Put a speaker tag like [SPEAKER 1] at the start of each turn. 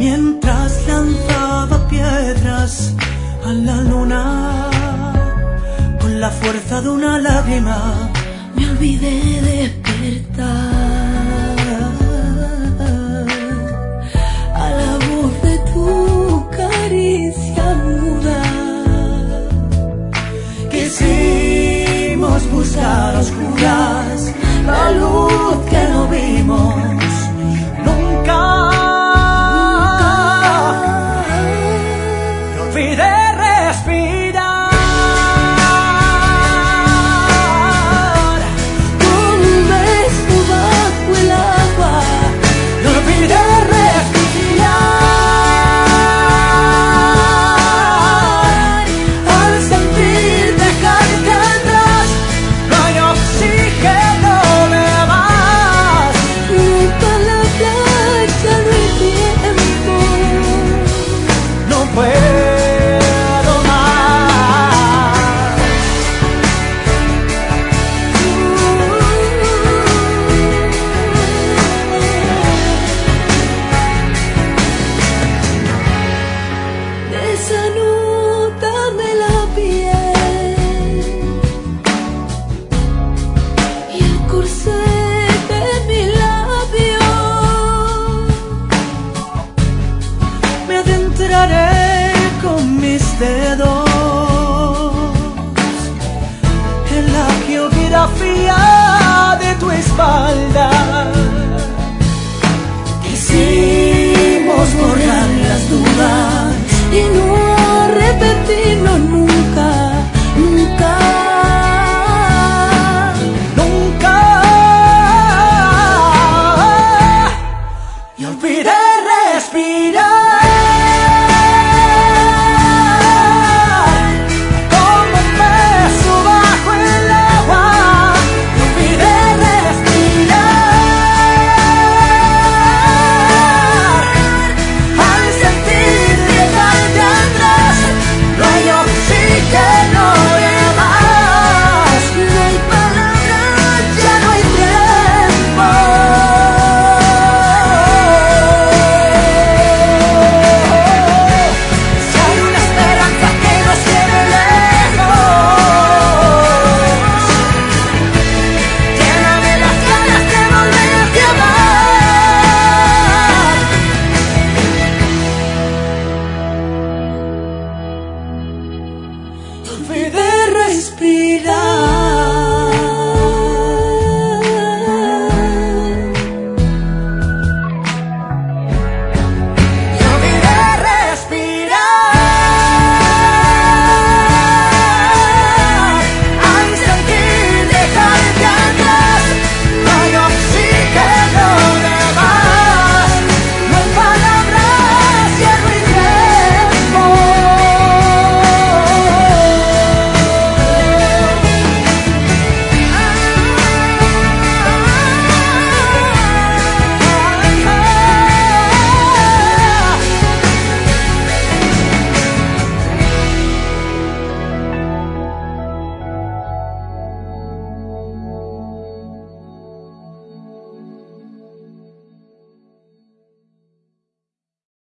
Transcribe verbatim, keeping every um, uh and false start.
[SPEAKER 1] mientras lanzaba piedras a la luna. Con la fuerza de una lágrima me olvidé de despertar a la voz de tu caricia muda. Quisimos buscar a oscuras la luz que no vimos nunca. No olvidé respirar. Como un beso bajo el agua. No olvidé respirar. Al sentir dejarte atrás, no hay oxígeno de más. Junto a la playa no hay tiempo. No puedo más. Desanúdame la piel y el corset de mi labio. Me adentraré con mis dedos en la geografía de tu espalda.